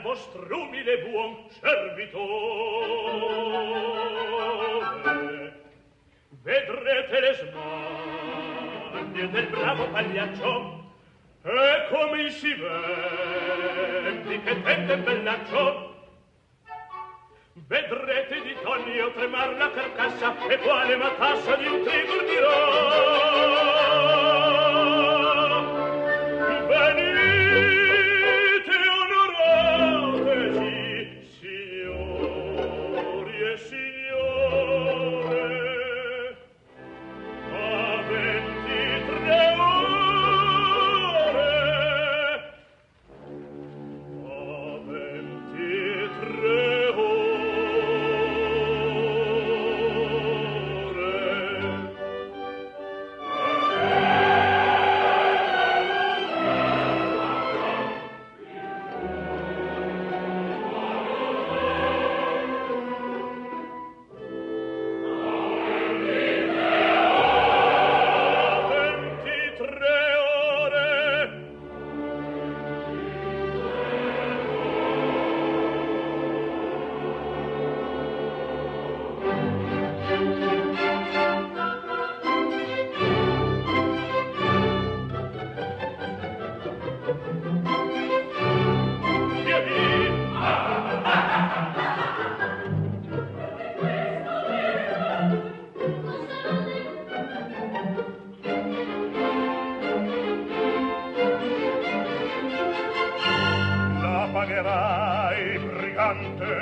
vostr'umile buon servitore. Vedrete le smanie del bravo pagliaccio, e come si vende che tende bellaccio. Vedrete di Tonio tremar la carcassa, e quale matassa di un tigre dirò. Venite onorateci, signori e signore, a 23 ore, a 23 ore. Pagherai, brigante.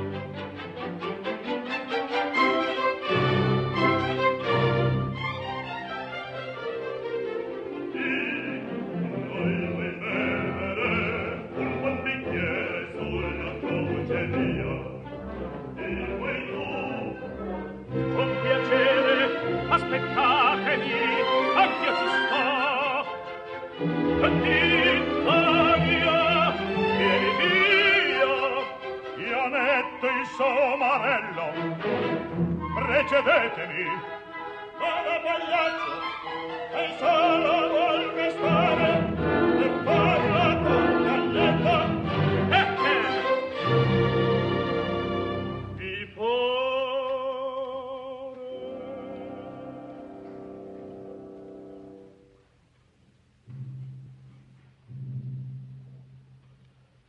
Noi vuoi bere un buon bicchiere sulla croce mia. E vuoi tu? Con piacere, aspettatemi, anch'io ci sto. D'Italia, vieni via, Ianetto il somarello, precedetemi. Vada pagliaccio,